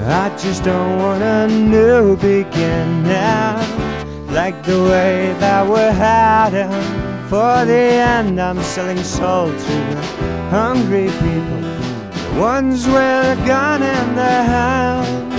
I just don't want a new beginning, like the way that we're heading for the end. I'm selling soul to the hungry people, the ones with a gun in their hand.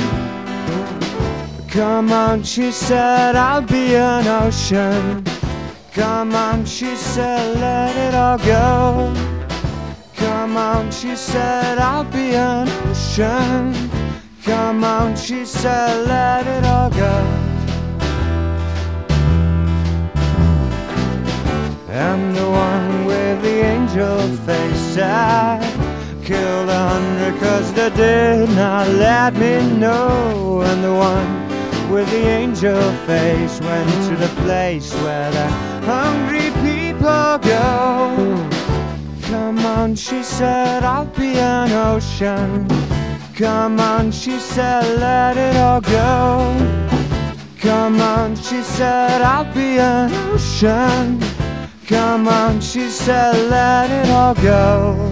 Come on, she said, I'll be an ocean. Come on, she said, let it all go. Come on, she said, I'll be an ocean. Come on, she said, let it all go. I'm the one with the angel face. I killed 100 'cause they did not let me know. And the one with the angel face went to the place where the hungry people go. Come on, she said, I'll be an ocean. Come on, she said, let it all go. Come on, she said, I'll be an ocean. Come on, she said, let it all go.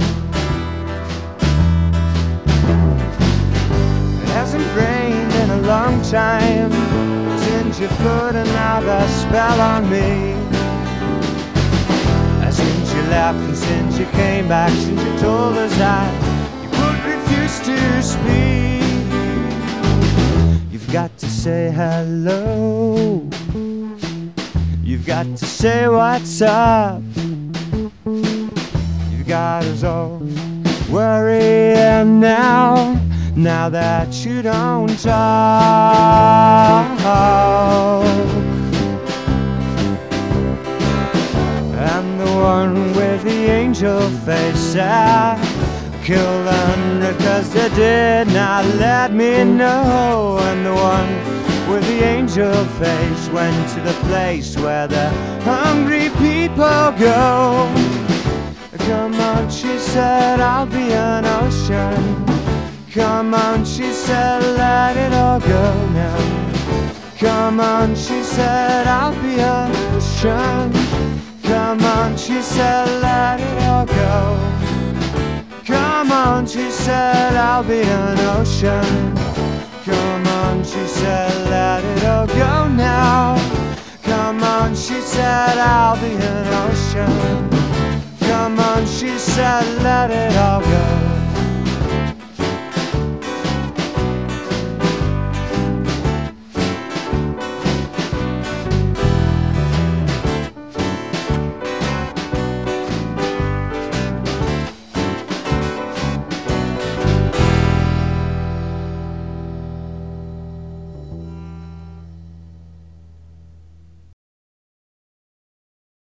It hasn't rained in a long time since you put another spell on me. Since you left and since you came back, since you told us that you would refuse to speak. You've got to say hello. You've got to say what's up. You've got us all worrying now that you don't talk. I'm the one with the angel face. I killed 100 'cause they did not let me know. And the one with the angel face went to the place where the hungry people go. Come on, she said, I'll be an ocean. Come on, she said, let it all go now. Come on, she said, I'll be an ocean. Come on, she said, let it all go. Come on, she said, I'll be an ocean. Come on, she said, let it all go now. Come on, she said, I'll be an ocean. Come on, she said, let it all go.